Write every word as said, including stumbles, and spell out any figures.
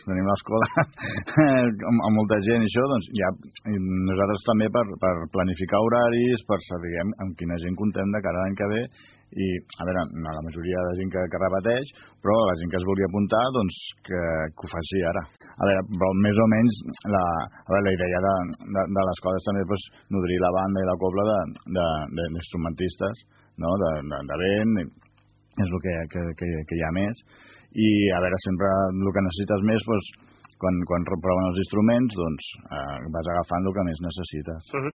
tenim l'escola amb, amb molta gent i això, doncs ja nosaltres també per, per planificar horaris, per saber amb quina gent contem de cara a l'any que ve i, a veure, la majoria de gent que, que repeteix, però la gent que es vulgui apuntar, doncs que, que ho faci ara. A veure, però més o menys la, a veure, la idea de, de, de l'escola és també pues, nodrir la banda i la cobla d'instrumentistes, no? de, de, de vent, és el que, que, que, que hi ha més. I, a veure, sempre el que necessites més, doncs, quan, quan proven els instruments, doncs eh, vas agafant el que més necessites. Uh-huh.